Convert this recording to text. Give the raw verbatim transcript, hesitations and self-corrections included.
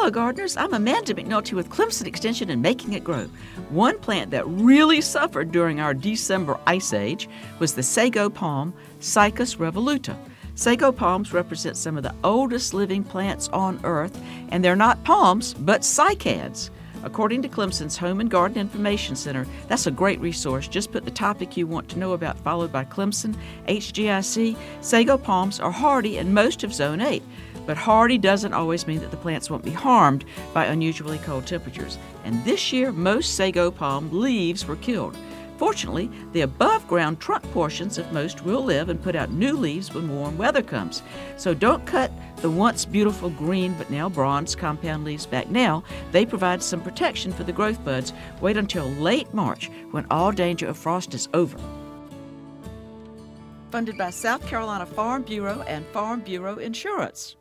Hello, gardeners. I'm Amanda McNulty with Clemson Extension and Making It Grow. One plant that really suffered during our December ice age was the sago palm, Cycas revoluta. Sago palms represent some of the oldest living plants on Earth, and they're not palms, but cycads. According to Clemson's Home and Garden Information Center, that's a great resource. Just put the topic you want to know about followed by Clemson, H G I C. Sago palms are hardy in most of Zone eight, but hardy doesn't always mean that the plants won't be harmed by unusually cold temperatures. And this year, most sago palm leaves were killed. Fortunately, the above-ground trunk portions of most will live and put out new leaves when warm weather comes. So don't cut the once beautiful green but now bronze compound leaves back now. They provide some protection for the growth buds. Wait until late March when all danger of frost is over. Funded by South Carolina Farm Bureau and Farm Bureau Insurance.